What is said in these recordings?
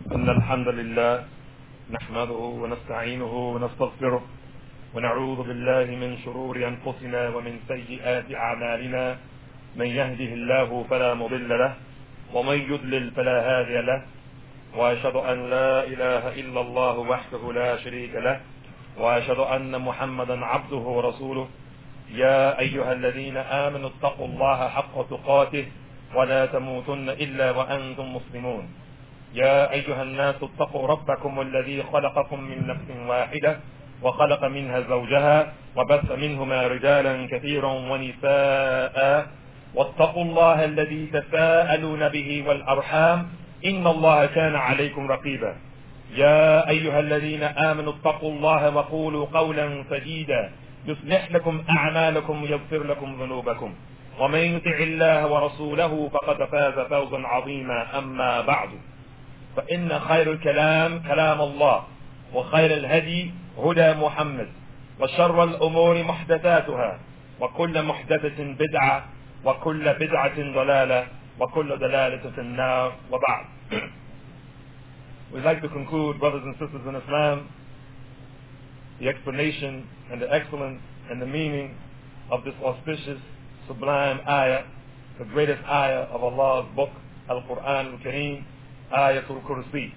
إن الحمد لله نحمده ونستعينه ونستغفره ونعوذ بالله من شرور أنفسنا ومن سيئات أعمالنا. من يهده الله فلا مضل له ومن يضلل فلا هادي له، وأشهد أن لا إله إلا الله وحده لا شريك له، وأشهد أن محمدا عبده ورسوله. يا أيها الذين آمنوا اتقوا الله حق تقاته ولا تموتن إلا وأنتم مسلمون. يا أيها الناس اتقوا ربكم الذي خلقكم من نفس واحدة وخلق منها زوجها وبث منهما رجالا كثيرا ونساء، واتقوا الله الذي تساءلون به والأرحام إن الله كان عليكم رقيبا. يا أيها الذين آمنوا اتقوا الله وقولوا قولا سديدا يصلح لكم أعمالكم ويغفر لكم ذنوبكم، ومن يطع الله ورسوله فقد فاز فوزا عظيما. أما بعد، فإن خير الكلام كلام الله، وخير الهدي هدى محمد، وشر الأمور محدثاتها، وكل محدثة بدعة، وكل بدعة ضلالة، وكل ضلالة في النار. وبعد. We'd like to conclude, brothers and sisters in Islam, the explanation and the excellence and the meaning of this auspicious, sublime ayah, the greatest ayah of Allah's book, Al-Quran Al-Kareem, Ayatul Kursi.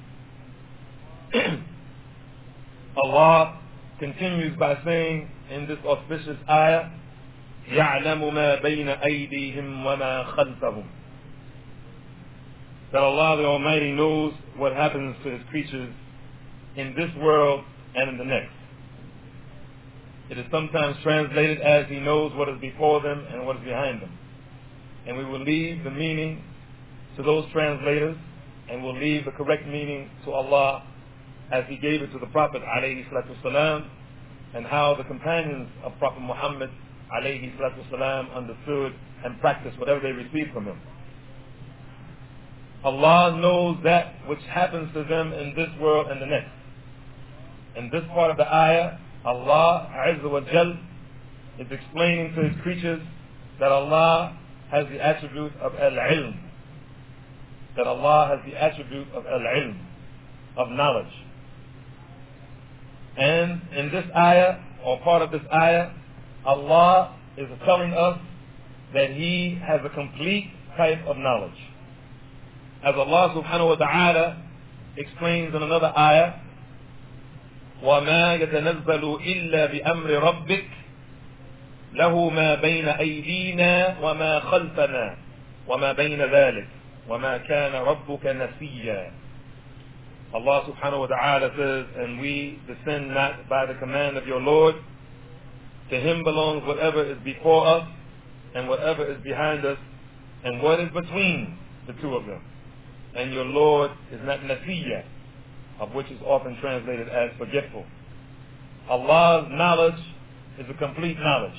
Allah continues by saying in this auspicious ayah, يَعْلَمُ مَا بَيْنَ أَيْدِيهِمْ وَمَا خَلْفَهُمْ. That Allah the Almighty knows what happens to His creatures in this world and in the next. It is sometimes translated as He knows what is before them and what is behind them. And we will leave the meaning to those translators, and we'll leave the correct meaning to Allah as He gave it to the Prophet ﷺ, and how the companions of Prophet Muhammad ﷺ understood and practiced whatever they received from him. Allah knows that which happens to them in this world and the next. In this part of the ayah, Allah Azza wa Jal is explaining to His creatures that Allah has the attribute of al-ilm. That Allah has the attribute of al-ilm, of knowledge. And in this ayah, or part of this ayah, Allah is telling us that He has a complete type of knowledge. As Allah subhanahu wa ta'ala explains in another ayah, وَمَا يَتَنَزَّلُ إِلَّا بِأَمْرِ رَبِّكَ لَهُ مَا بَيْنَ أَيْدِينَا وَمَا خَلْفَنَا وَمَا بَيْنَ ذَلِكَ وَمَا كَانَ رَبُّكَ نَسِيًّا. Allah subhanahu wa ta'ala says, and we descend not by the command of your Lord. To Him belongs whatever is before us and whatever is behind us and what is between the two of them. And your Lord is not Nasiyya, of which is often translated as forgetful. Allah's knowledge is a complete knowledge.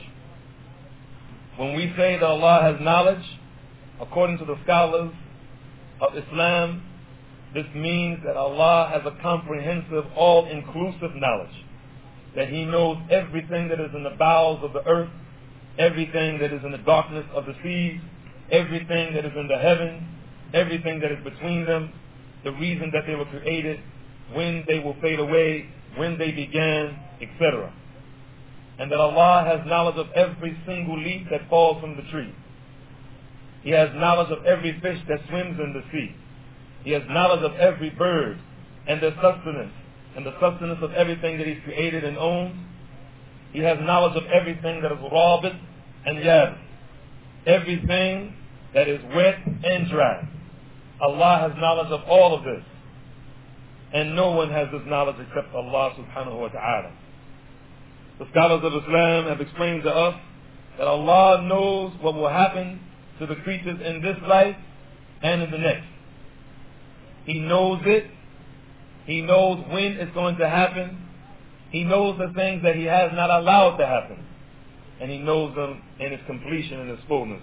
When we say that Allah has knowledge, according to the scholars of Islam, this means that Allah has a comprehensive, all-inclusive knowledge. That He knows everything that is in the bowels of the earth, everything that is in the darkness of the seas, everything that is in the heavens, everything that is between them, the reason that they were created, when they will fade away, when they began, etc. And that Allah has knowledge of every single leaf that falls from the tree. He has knowledge of every fish that swims in the sea. He has knowledge of every bird and their sustenance, and the sustenance of everything that He's created and owns. He has knowledge of everything that is rabit and yabis, everything that is wet and dry. Allah has knowledge of all of this. And no one has this knowledge except Allah subhanahu wa ta'ala. The scholars of Islam have explained to us that Allah knows what will happen to the creatures in this life and in the next. He knows it. He knows when it's going to happen. He knows the things that He has not allowed to happen. And He knows them in its completion and its fullness.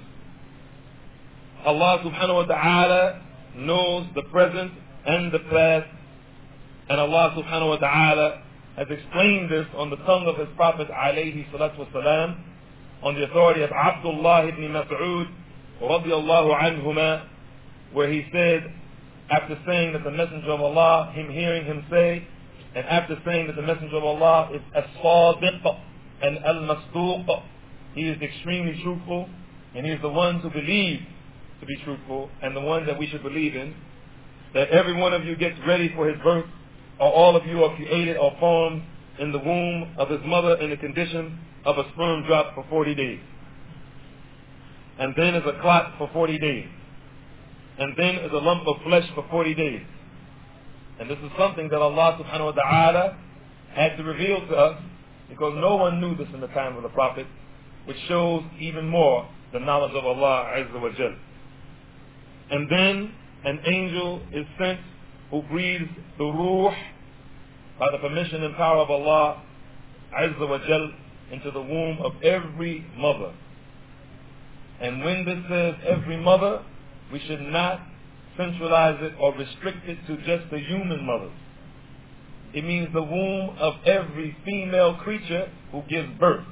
Allah subhanahu wa ta'ala knows the present and the past. And Allah subhanahu wa ta'ala has explained this on the tongue of His Prophet alayhi salatu wasalam, on the authority of Abdullah ibn Mas'ud radiyallahu anhuma, where he said, after saying that the Messenger of Allah, him hearing him say, and after saying that the Messenger of Allah is as-sadiq and al-masduq, he is extremely truthful, and he is the one to believe to be truthful, and the one that we should believe in, that every one of you gets ready for his birth, or all of you are created or formed in the womb of his mother in the condition of a sperm drop for 40 days. And then as a clot for 40 days. And then as a lump of flesh for 40 days. And this is something that Allah subhanahu wa ta'ala had to reveal to us, because no one knew this in the time of the Prophet, which shows even more the knowledge of Allah Azza wa Jal. And then an angel is sent who breathes the ruh by the permission and power of Allah Azza wa Jal into the womb of every mother. And when this says every mother, we should not centralize it or restrict it to just the human mothers. It means the womb of every female creature who gives birth.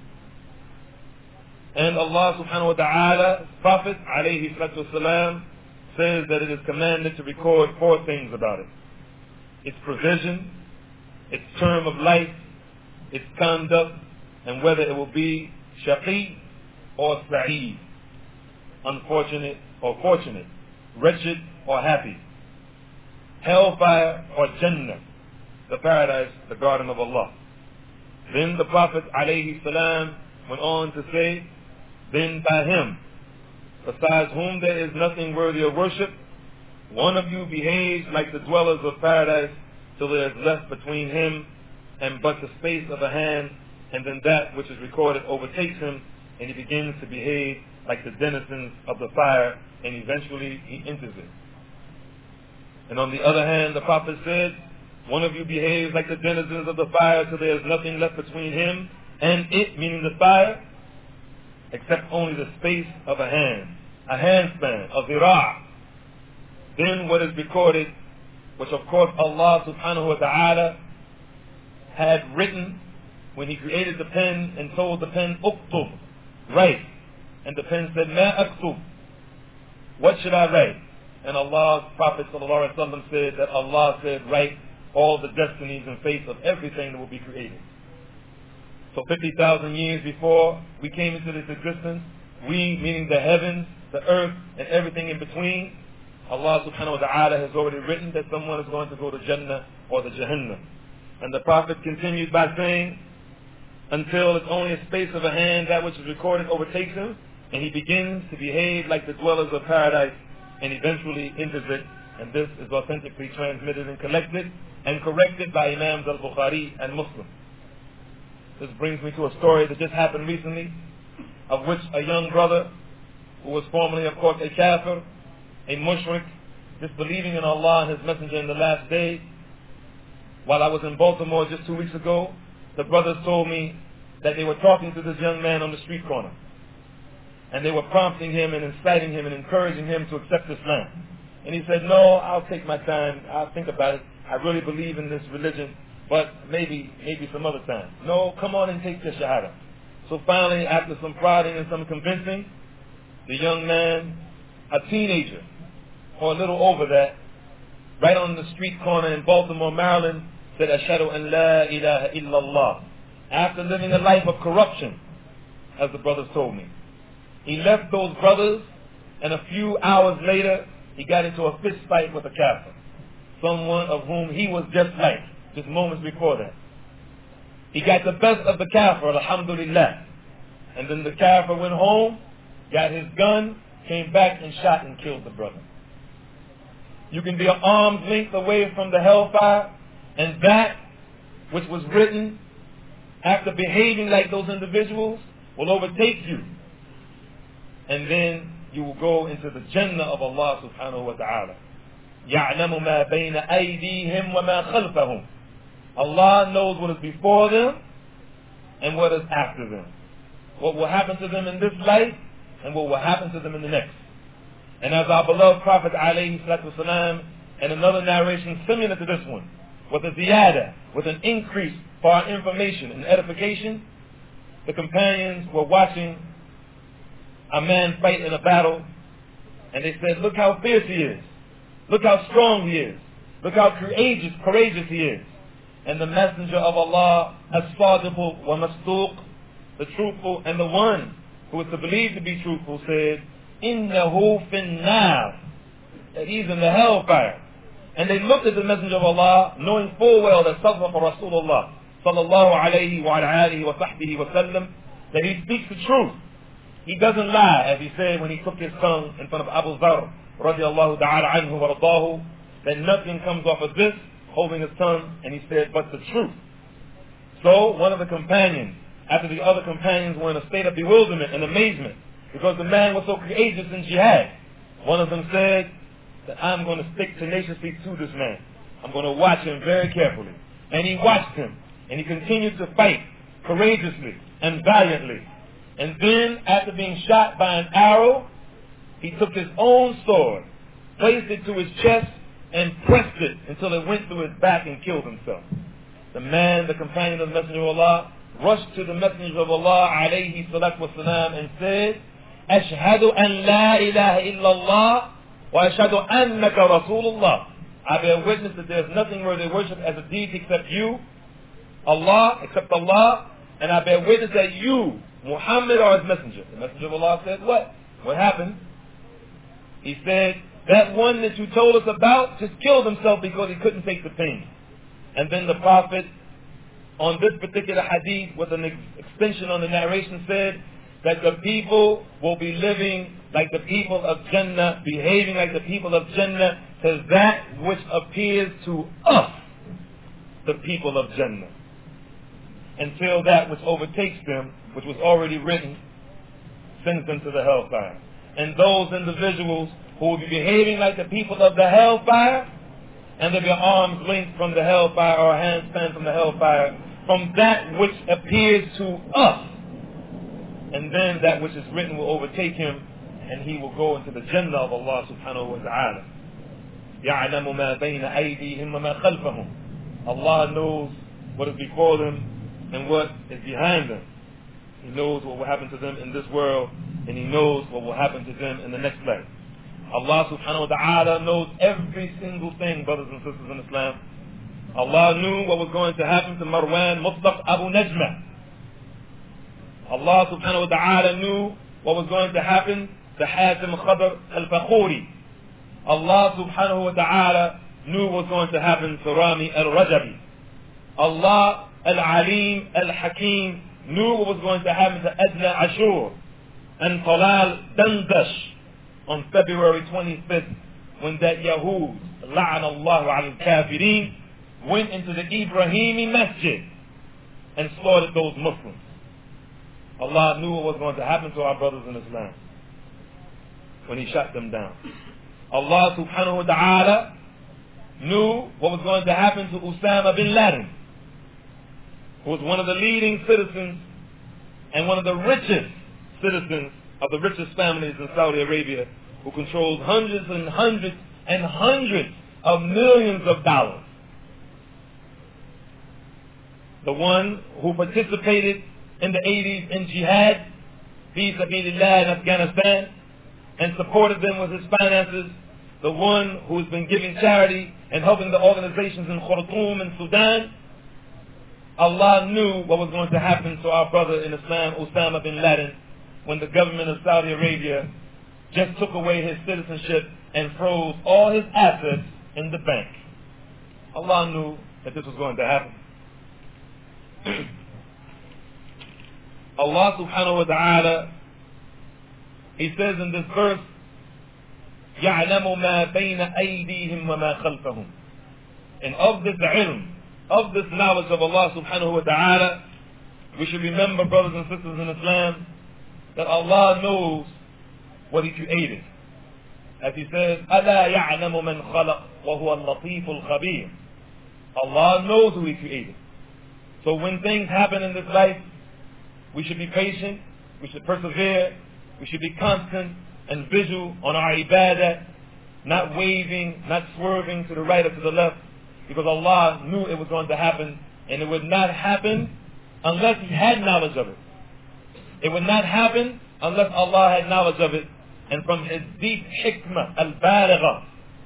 And Allah subhanahu wa ta'ala, Prophet alayhi salatu wasalam, says that it is commanded to record 4 things about it: its provision, its term of life, its conduct, and whether it will be shaqi or sa'id, unfortunate or fortunate, wretched or happy, hellfire or Jannah, the paradise, the garden of Allah. Then the Prophet alayhi salam went on to say, then by him, besides whom there is nothing worthy of worship, one of you behaves like the dwellers of paradise till there is left between him and but the space of a hand, and then that which is recorded overtakes him, and he begins to behave like the denizens of the fire, and eventually he enters it. And on the other hand, the Prophet said, one of you behaves like the denizens of the fire till there is nothing left between him and it, meaning the fire, except only the space of a handspan, a zira'. Then what is recorded, which of course Allah subhanahu wa ta'ala had written when he created the pen and told the pen, uktub, write. And the pen said, ma aktub, what should I write? And Allah's Prophet sallallahu alaihi wasallam said that Allah said, write all the destinies and fates of everything that will be created. So 50,000 years before we came into this existence, we, meaning the heavens, the earth, and everything in between, Allah subhanahu wa ta'ala has already written that someone is going to go to Jannah or the Jahannam. And the Prophet continued by saying, until it's only a space of a hand, that which is recorded overtakes him, and he begins to behave like the dwellers of paradise, and eventually enters it. And this is authentically transmitted and collected and corrected by Imams al-Bukhari and Muslim. This brings me to a story that just happened recently, of which a young brother, who was formerly, of course, a kafir, a mushrik, disbelieving in Allah and His Messenger in the last day. While I was in Baltimore just 2 weeks ago, the brothers told me that they were talking to this young man on the street corner. And they were prompting him and inciting him and encouraging him to accept Islam. And he said, no, I'll take my time, I'll think about it. I really believe in this religion, but maybe some other time. No, come on and take the shahada. So finally, after some prodding and some convincing, the young man, a teenager, or a little over that, right on the street corner in Baltimore, Maryland, said, Ashhadu an la ilaha illallah. After living a life of corruption, as the brothers told me. He left those brothers, and a few hours later, he got into a fist fight with a kafir. Someone of whom he was just like, just moments before that. He got the best of the kafir, alhamdulillah. And then the kafir went home, got his gun, came back and shot and killed the brother. You can be an arm's length away from the hellfire, and that which was written after behaving like those individuals will overtake you. And then you will go into the Jannah of Allah subhanahu wa ta'ala. يَعْلَمُ مَا بَيْنَ أَيْدِيهِمْ وَمَا خَلْفَهُم. Allah knows what is before them and what is after them. What will happen to them in this life and what will happen to them in the next. And as our beloved Prophet alayhi salatu wasalam, and another narration similar to this one, with a ziyada, with an increase for our information and edification, the companions were watching a man fight in a battle, and they said, look how fierce he is. Look how strong he is. Look how courageous he is. And the messenger of Allah, as-sadiq wa masduq, the truthful and the one who is to believe to be truthful, said, innahu fin-nar, that he's in the hellfire. And they looked at the messenger of Allah, knowing full well that Sadaqa Rasulullah sallallahu alayhi wa alihi wa sahbihi wa sallam, that he speaks the truth. He doesn't lie, as he said when he took his tongue in front of Abu Dharr radiallahu ta'ala anhu wa radahu, that nothing comes off of this, holding his tongue, and he said, but the truth. So one of the companions, after the other companions were in a state of bewilderment and amazement, because the man was so courageous in jihad, one of them said that I'm going to stick tenaciously to this man. I'm going to watch him very carefully. And he watched him, and he continued to fight courageously and valiantly. And then, after being shot by an arrow, he took his own sword, placed it to his chest, and pressed it until it went through his back and killed himself. The man, the companion of the Messenger of Allah, rushed to the Messenger of Allah alayhi salatu wasalam and said, Ashhadu an la ilaha illallah wa ashhadu annaka Rasulullah. I bear witness that there is nothing worthy of worship as a deity except you, Allah, and I bear witness that you, Muhammad, are his messenger. The Messenger of Allah said, what? What happened? He said, that one that you told us about just killed himself because he couldn't take the pain. And then the Prophet, on this particular hadith, with an extension on the narration, said that the people will be living like the people of Jannah, behaving like the people of Jannah, to that which appears to us, the people of Jannah, until that which overtakes them, which was already written, sends them to the hellfire. And those individuals who will be behaving like the people of the hellfire, and there'll be arms linked from the hellfire or hands spanned from the hellfire, from that which appears to us. And then that which is written will overtake him, and he will go into the Jannah of Allah subhanahu wa ta'ala. يَعْلَمُ مَا بَيْنَ أَيْدِيهِمْ وَمَا خَلْفَهُم. Allah knows what is before them and what is behind them. He knows what will happen to them in this world, and He knows what will happen to them in the next life. Allah subhanahu wa ta'ala knows every single thing, brothers and sisters in Islam. Allah knew what was going to happen to Marwan Mutlaq Abu Najma. Allah subhanahu wa ta'ala knew what was going to happen to Hatim Khadr al-Fakhuri. Allah subhanahu wa ta'ala knew what was going to happen to Rami al-Rajabi. Allah al-Alim al-Hakim knew what was going to happen to Adna Ashur and Talal Dandash on February 25th, when that Yahud, la'anallahu al-kafirin, went into the Ibrahimi Masjid and slaughtered those Muslims. Allah knew what was going to happen to our brothers in Islam when He shot them down. Allah subhanahu wa ta'ala knew what was going to happen to Osama bin Laden, who was one of the leading citizens and one of the richest citizens of the richest families in Saudi Arabia, who controls hundreds and hundreds and hundreds of millions of dollars. The one who participated in the 80s in jihad, fi sabilillah in Afghanistan, and supported them with his finances. The one who has been giving charity and helping the organizations in Khartoum and Sudan. Allah knew what was going to happen to our brother in Islam, Osama bin Laden, when the government of Saudi Arabia just took away his citizenship and froze all his assets in the bank. Allah knew that this was going to happen. Allah subhanahu wa ta'ala, He says in this verse, يَعْلَمُ مَا بَيْنَ أَيْدِيهِمْ وَمَا خَلْفَهُم. And of this ilm, of this knowledge of Allah subhanahu wa ta'ala, we should remember, brothers and sisters in Islam, that Allah knows what He created. As He says, أَلَا يَعْلَمُ مَنْ خَلَقَ وَهُوَ اللَّطِيفُ الْخَبِيرُ. Allah knows who He created. So when things happen in this life, we should be patient, we should persevere, we should be constant and visual on our ibadah, not waving, not swerving to the right or to the left, because Allah knew it was going to happen, and it would not happen unless He had knowledge of it. It would not happen unless Allah had knowledge of it, and from His deep hikmah, al-baligha,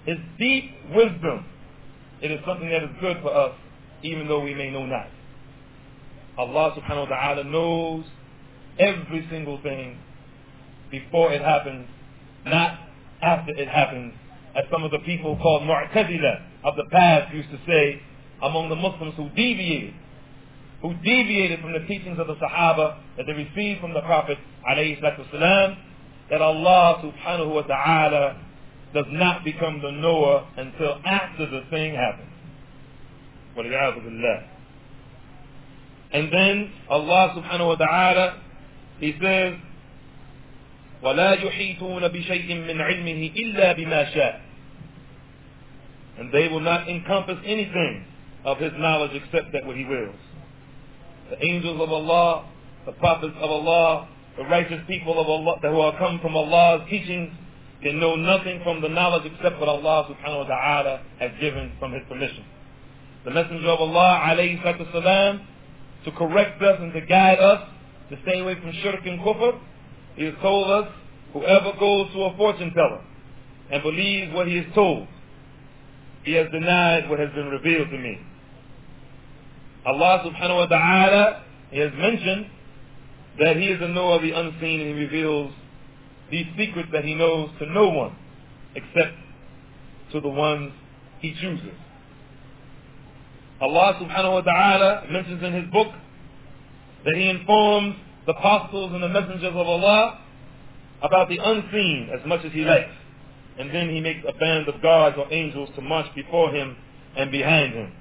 His deep wisdom. It is something that is good for us, even though we may know not. Allah subhanahu wa ta'ala knows every single thing before it happens, not after it happens, as some of the people called Mu'tazila of the past used to say among the Muslims who deviated from the teachings of the Sahaba that they received from the Prophet alayhi salatu wasalam, that Allah subhanahu wa ta'ala does not become the knower until after the thing happens. وَلِيَعَذُ بِاللَّهِ. And then Allah subhanahu wa ta'ala, He says, وَلَا يُحِيطُونَ بِشَيْءٍ مِّنْ عِلْمِهِ إِلَّا بِمَا شَاءَ. And they will not encompass anything of His knowledge except that what He wills. The angels of Allah, the prophets of Allah, the righteous people of Allah who are come from Allah's teachings, can know nothing from the knowledge except what Allah subhanahu wa ta'ala has given from His permission. The Messenger of Allah alayhi salatu wasalam, to correct us and to guide us to stay away from shirk and kufr, He has told us, whoever goes to a fortune teller and believes what he is told, he has denied what has been revealed to me. Allah subhanahu wa ta'ala, He has mentioned that He is the knower of the unseen, and He reveals these secrets that He knows to no one except to the ones He chooses. Allah subhanahu wa ta'ala mentions in His book that He informs the apostles and the messengers of Allah about the unseen as much as He likes. And then He makes a band of guards or angels to march before Him and behind Him.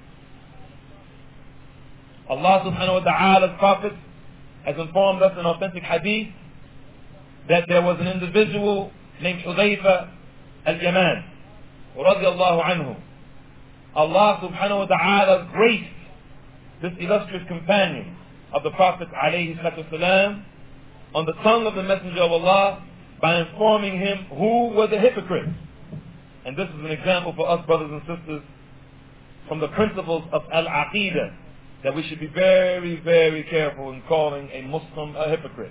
Allah subhanahu wa ta'ala's prophet has informed us in authentic hadith that there was an individual named Hudayfa al-Yaman radiyallahu anhu. Allah subhanahu wa ta'ala graced this illustrious companion of the Prophet alayhi salatu wasalam on the tongue of the Messenger of Allah by informing him who was a hypocrite. And this is an example for us, brothers and sisters, from the principles of al-aqidah, that we should be very, very careful in calling a Muslim a hypocrite.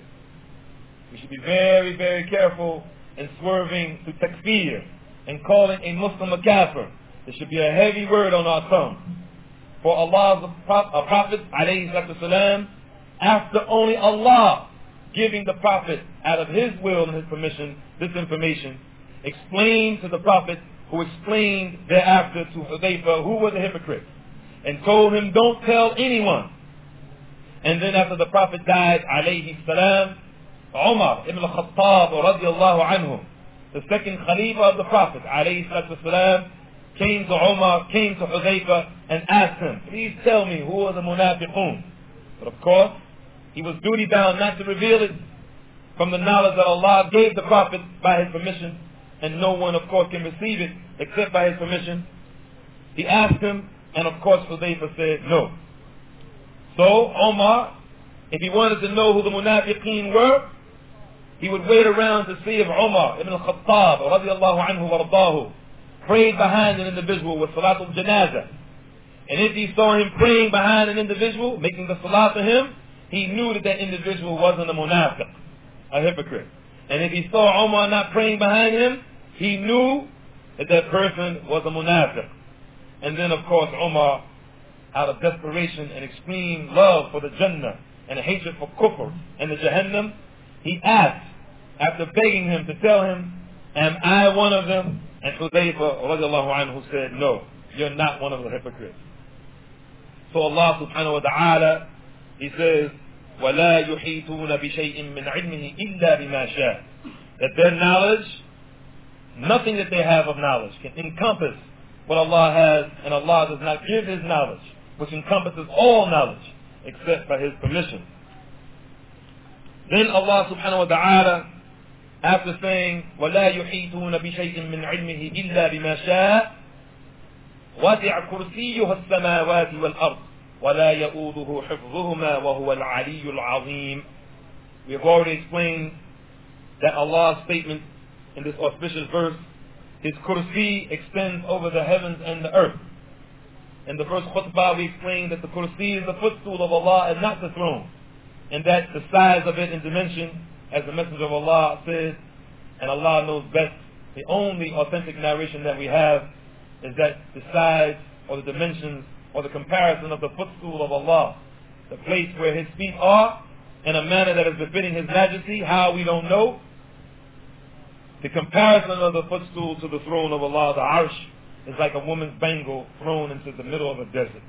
We should be very, very careful in swerving to takfir and calling a Muslim a kafir. There should be a heavy word on our tongue. For Allah's Prophet alayhi salatu wasalam, after only Allah giving the Prophet out of His will and His permission this information, explained to the Prophet, who explained thereafter to Hudayfa who was a hypocrite, and told him, don't tell anyone. And then after the Prophet died alayhi salam, Umar ibn al-Khattab radiyallahu anhu, the second Khalifa of the Prophet alayhi salatu wasalam, came to Umar, came to Hudayfa and asked him, please tell me who are the munafiqun. But of course, he was duty bound not to reveal it from the knowledge that Allah gave the Prophet by His permission, and no one of course can receive it except by His permission. He asked him, and of course Hudayfa said no. So Omar, if he wanted to know who the munafiqeen were, he would wait around to see if Umar ibn al-Khattab radiyallahu anhu wardahu prayed behind an individual with salatul janazah. And if he saw him praying behind an individual, making the salat to him, he knew that that individual wasn't a munafiq, a hypocrite. And if he saw Umar not praying behind him, he knew that that person was a munafiq. And then of course Umar, out of desperation and extreme love for the Jannah and a hatred for kufr and the Jahannam, he asked, after begging him to tell him, am I one of them? And Hudayfa radiallahu anhu said, no, you're not one of the hypocrites. So Allah subhanahu wa ta'ala, He says, وَلَا يُحِيطُونَ بِشَيْءٍ مِّنْ عِلْمِهِ إِلَّا بِمَا شَاءَ. That their knowledge, nothing that they have of knowledge can encompass what Allah has, and Allah does not give His knowledge, which encompasses all knowledge, except by His permission. Then Allah subhanahu wa ta'ala, after saying, وَلَا يُحِيطُونَ بِشَيْءٍ مِّنْ عِلْمِهِ إِلَّا بِمَا شَاءَ وَسِعَ كُرْسِيُّهُ السَّمَاوَاتِ وَالْأَرْضِ وَلَا يَؤُودُهُ حِفْظُهُمَا وَهُوَ الْعَلِيُّ الْعَظِيمُ. We have already explained that Allah's statement in this auspicious verse, His kursi extends over the heavens and the earth. In the first khutbah we explained that the kursi is the footstool of Allah and not the throne, and that the size of it in dimension, as the Messenger of Allah said, and Allah knows best, The only authentic narration that we have is that the size or the dimensions or the comparison of the footstool of Allah, the place where His feet are, in a manner that is befitting His majesty. How, we don't know. The comparison of the footstool to the throne of Allah, the arsh, is like a woman's bangle thrown into the middle of a desert.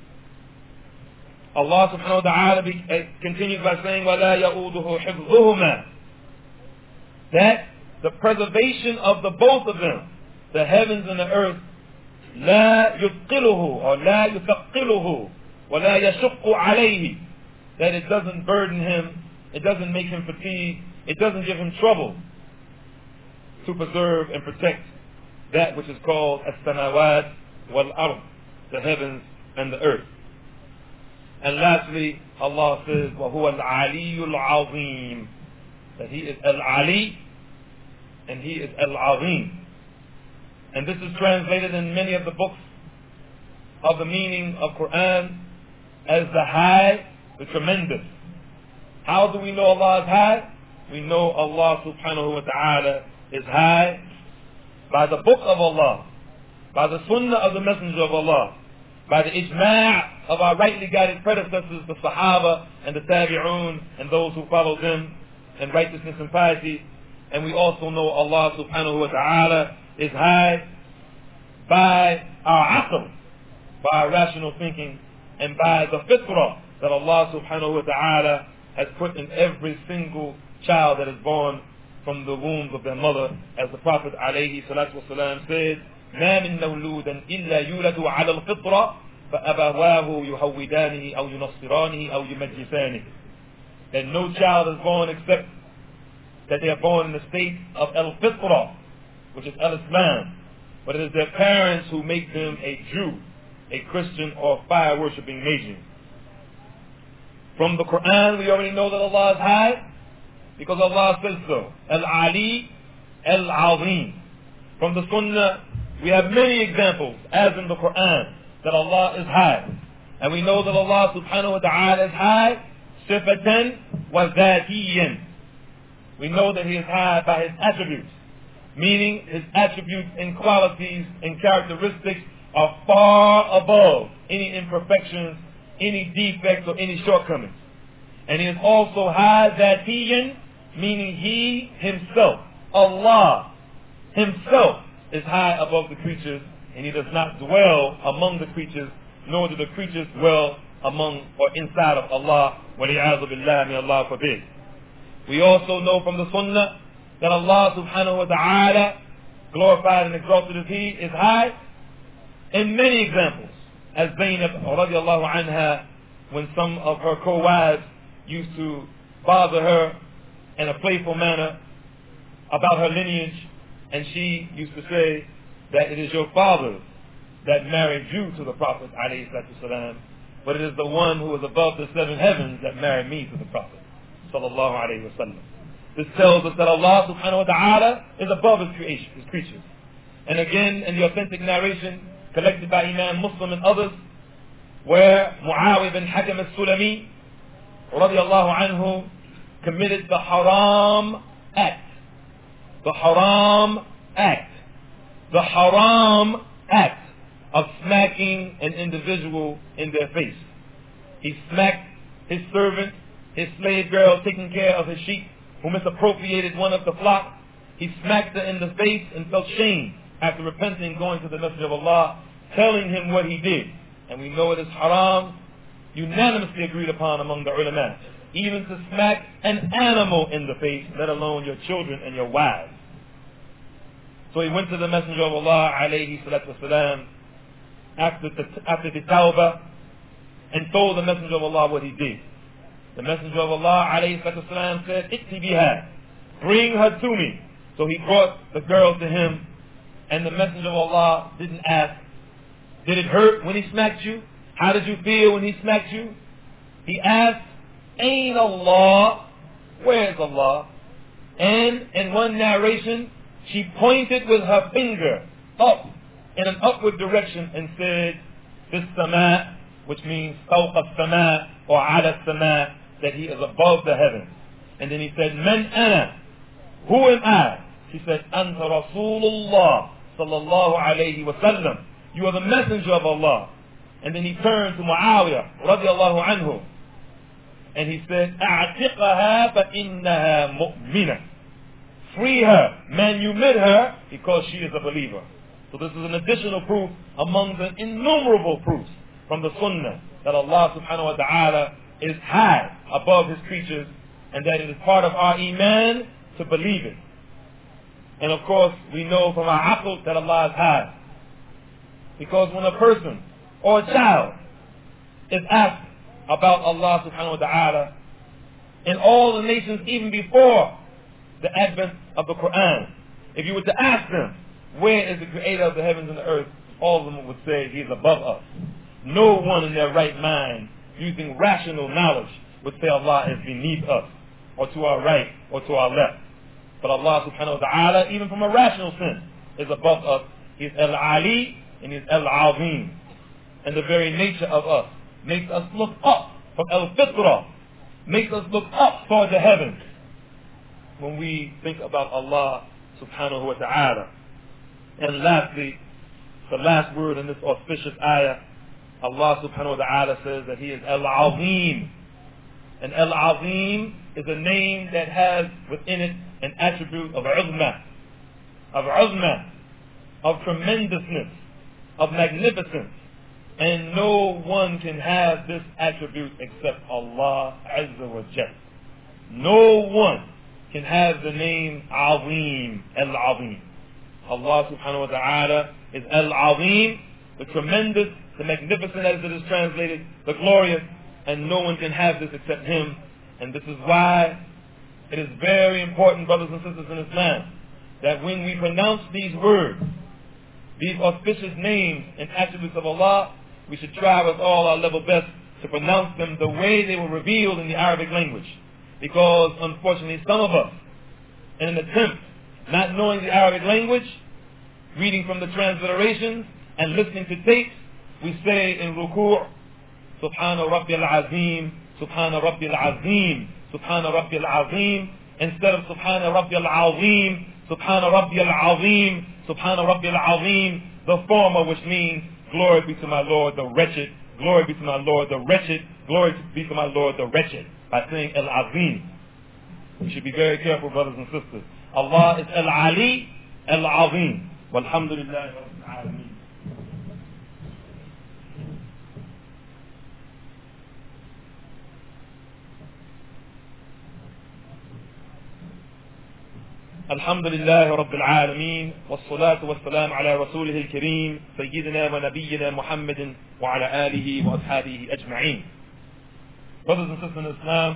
Allah subhanahu wa ta'ala continues by saying, وَلَا يَؤُودُهُ حِفْظُهُمَا, that the preservation of the both of them, the heavens and the earth, لَا يُثْقِلُهُ or لَا يُثَقِّلُهُ وَلَا يَشُقُّ عَلَيْهِ, that it doesn't burden him, it doesn't make him fatigued, it doesn't give him trouble to preserve and protect that which is called as-samawat wal-ard, the heavens and the earth. And lastly, Allah says, وَهُوَ الْعَلِيُّ الْعَظِيمُ, that He is Al-Ali and He is Al-Azim. And this is translated in many of the books of the meaning of Quran as the high, the tremendous. How do we know Allah is high? We know Allah subhanahu wa ta'ala is high by the book of Allah, by the sunnah of the messenger of Allah, by the ijma' of our rightly guided predecessors, the Sahaba and the Tabi'un and those who follow them in righteousness and piety. And we also know Allah subhanahu wa ta'ala is high by our aql, by our rational thinking, and by the fitrah that Allah subhanahu wa ta'ala has put in every single child that is born from the wombs of their mother, as the Prophet alayhi salatu wasalam said, مَا مِن مَوْلُودًا إِلَّا يُولَدُ عَلَى الْفِطْرَةِ فَأَبَوَاهُ يُهَوِّدَانِهِ أَوْ يُنَصِّرَانِهِ أَوْ يُمَجِّسَانِهِ, that no child is born except that they are born in the state of al-fitra, which is al-Islam, but it is their parents who make them a Jew, a Christian, or fire-worshipping nation. From the Quran, we already know that Allah is high, because Allah says so. Al-Ali, Al-Azim. From the Sunnah, we have many examples, as in the Quran, that Allah is high. And we know that Allah subhanahu wa ta'ala is high, sifatan wa dhatiyan. We know that He is high by His attributes, meaning His attributes and qualities and characteristics are far above any imperfections, any defects, or any shortcomings. And He is also high dhatiyan, meaning He Himself, Allah Himself, is high above the creatures, and He does not dwell among the creatures, nor do the creatures dwell among or inside of Allah. وَلِعَاذُ بِاللَّهِ, may Allah forbid. We also know from the Sunnah that Allah subhanahu wa ta'ala, glorified and exalted as He, is high in many examples. As Zaynab radiallahu anha, when some of her co-wives used to bother her in a playful manner about her lineage, and she used to say that it is your father that married you to the Prophet alayhi salatu wasalam, but it is the one who is above the seven heavens that married me to the Prophet sallallahu alayhi wasallam. This tells us that Allah subhanahu wa ta'ala is above His creation, His creatures. And again, in the authentic narration collected by Imam Muslim and others, where Muawiyah bin Hakam al-Sulami radiallahu anhu committed the haram act. The haram act. The haram act of smacking an individual in their face. He smacked his servant, his slave girl taking care of his sheep, who misappropriated one of the flock. He smacked her in the face and felt shame after repenting, going to the Messenger of Allah, telling him what he did. And we know it is haram, unanimously agreed upon among the ulama, even to smack an animal in the face, let alone your children and your wives. So he went to the Messenger of Allah alayhi salatu wasalam after the tawbah and told the Messenger of Allah what he did. The Messenger of Allah alayhi salatu wasalam said, "Itti biha, bring her to me." So he brought the girl to him, and the Messenger of Allah didn't ask, "Did it hurt when he smacked you? How did you feel when he smacked you?" He asked, "Ain Allah?" Where is Allah? And in one narration, she pointed with her finger up in an upward direction and said, "This sama," which means fawqa sama or ala sama, that he is above the heavens. And then he said, "Man ana?" Who am I? He said, Anta Rasulullah sallallahu alayhi wa sallam. You are the messenger of Allah. And then he turned to Muawiyah radiallahu anhu. And he said, أعتقها فإنها مؤمنة. Free her, manumit her, because she is a believer. So this is an additional proof among the innumerable proofs from the Sunnah that Allah subhanahu wa ta'ala is high above His creatures, and that it is part of our iman to believe it. And of course, we know from our aql that Allah is high. Because when a person or a child is asked about Allah subhanahu wa ta'ala, in all the nations even before the advent of the Quran, if you were to ask them, where is the creator of the heavens and the earth, all of them would say He is above us. No one in their right mind, using rational knowledge, would say Allah is beneath us, or to our right, or to our left. But Allah subhanahu wa ta'ala, even from a rational sense, is above us. He is Al-Ali and He is Al-Azim. And the very nature of us makes us look up from Al-Fitra, makes us look up toward the heavens when we think about Allah subhanahu wa ta'ala. And lastly, the last word in this auspicious ayah, Allah subhanahu wa ta'ala says that He is Al-Azim. And Al-Azim is a name that has within it an attribute of uzma, of tremendousness, of magnificence. And no one can have this attribute except Allah Azza wa Jal. No one can have the name Azim, Al-Azim. Allah subhanahu wa ta'ala is Al-Azim, the tremendous, the magnificent as it is translated, the glorious, and no one can have this except Him. And this is why it is very important, brothers and sisters in Islam, that when we pronounce these words, these auspicious names and attributes of Allah, we should try with all our level best to pronounce them the way they were revealed in the Arabic language. Because unfortunately some of us, in an attempt, not knowing the Arabic language, reading from the transliterations and listening to tapes, we say in ruku', Subhana Rabbi al-Azim, Subhana Rabbi al-Azim, Subhana Rabbi al-Azim, instead of Subhana Rabbi al-Azim, Subhana Rabbi al-Azim, Subhana Rabbi al-Azim, the former, which means glory be to my Lord the wretched, glory be to my Lord the wretched, glory be to my Lord the wretched, by saying Al-Azim. We should be very careful, brothers and sisters. Allah is Al-Ali, Al-Azim. Walhamdulillah Rabbil Alameen. الحمد لله رب العالمين والصلاة والسلام على رسوله الكريم سيدنا ونبينا محمد وعلى آله وأصحابه أجمعين. Brothers and sisters in Islam,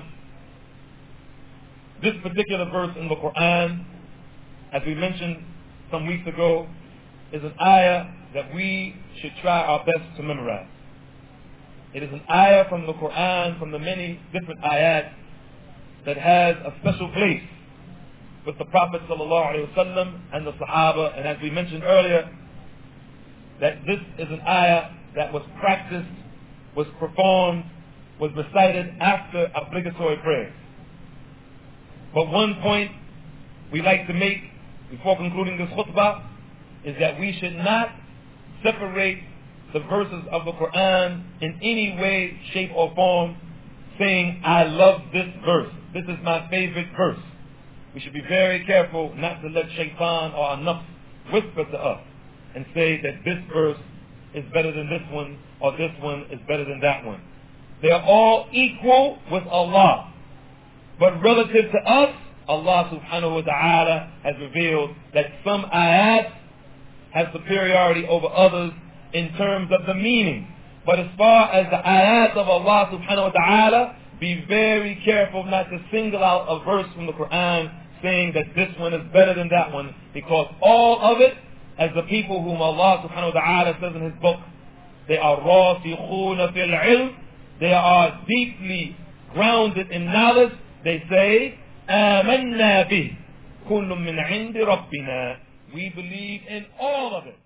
this particular verse in the Quran, as we mentioned some weeks ago, is an ayah that we should try our best to memorize. It is an ayah from the Quran, from the many different ayat, that has a special place with the Prophet ﷺ and the Sahaba. And as we mentioned earlier, that this is an ayah that was practiced, was performed, was recited after obligatory prayers. But one point we like to make before concluding this khutbah is that we should not separate the verses of the Quran in any way, shape or form, saying, I love this verse, this is my favorite verse. We should be very careful not to let shaitan or our nafs whisper to us and say that this verse is better than this one, or this one is better than that one. They are all equal with Allah. But relative to us, Allah subhanahu wa ta'ala has revealed that some ayat have superiority over others in terms of the meaning. But as far as the ayat of Allah subhanahu wa ta'ala, be very careful not to single out a verse from the Quran saying that this one is better than that one, because all of it, as the people whom Allah subhanahu wa ta'ala says in His book, they are rasikhuna fil ilm, they are deeply grounded in knowledge. They say, آمنا به كل من عند ربنا. We believe in all of it.